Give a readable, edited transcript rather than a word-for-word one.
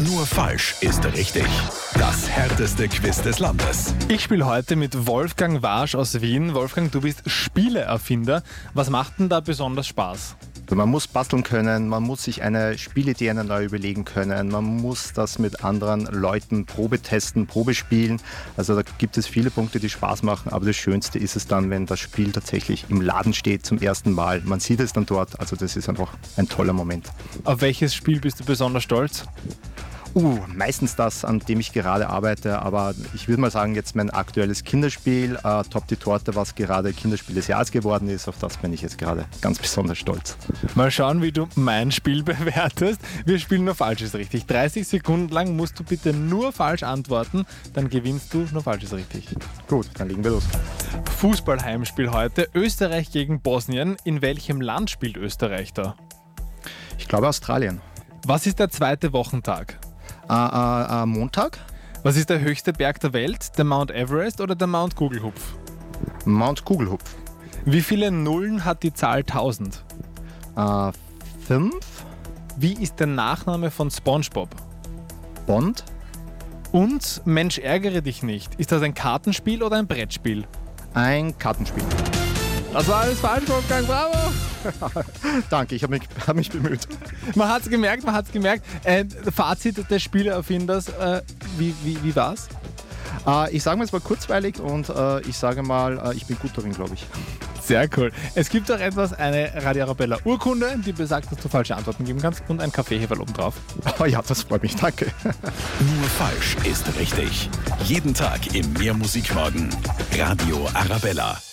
Nur falsch ist richtig. Das härteste Quiz des Landes. Ich spiele heute mit Wolfgang Warsch aus Wien. Wolfgang, du bist Spieleerfinder. Was macht denn da besonders Spaß? Man muss basteln können, man muss sich eine Spielidee neu überlegen können, man muss das mit anderen Leuten Probe testen, Probe spielen. Also da gibt es viele Punkte, die Spaß machen, aber das Schönste ist es dann, wenn das Spiel tatsächlich im Laden steht zum ersten Mal. Man sieht es dann dort, also das ist einfach ein toller Moment. Auf welches Spiel bist du besonders stolz? Meistens das, an dem ich gerade arbeite, aber ich würde mal sagen, jetzt mein aktuelles Kinderspiel, Top die Torte, was gerade Kinderspiel des Jahres geworden ist, auf das bin ich jetzt gerade ganz besonders stolz. Mal schauen, wie du mein Spiel bewertest. Wir spielen nur falsch ist richtig. 30 Sekunden lang musst du bitte nur falsch antworten, dann gewinnst du nur falsch ist richtig. Gut, dann legen wir los. Fußballheimspiel heute, Österreich gegen Bosnien. In welchem Land spielt Österreich da? Ich glaube Australien. Was ist der zweite Wochentag? Montag? Was ist der höchste Berg der Welt? Der Mount Everest oder der Mount Kugelhupf? Mount Kugelhupf. Wie viele Nullen hat die Zahl 1000? 5. Wie ist der Nachname von SpongeBob? Bond. Und Mensch, ärgere dich nicht. Ist das ein Kartenspiel oder ein Brettspiel? Ein Kartenspiel. Das war alles falsch, Wolfgang, bravo! Danke, ich habe mich bemüht. Man hat's gemerkt. Fazit des Spieleerfinders, wie war's? Ich sage mal, es war kurzweilig und ich sage mal, ich bin gut darin, glaube ich. Sehr cool. Es gibt auch eine Radio Arabella Urkunde, die besagt, dass du falsche Antworten geben kannst und ein Kaffeeheferl oben drauf. Oh ja, das freut mich, danke. Nur falsch ist richtig. Jeden Tag im Mehrmusikmorgen. Radio Arabella.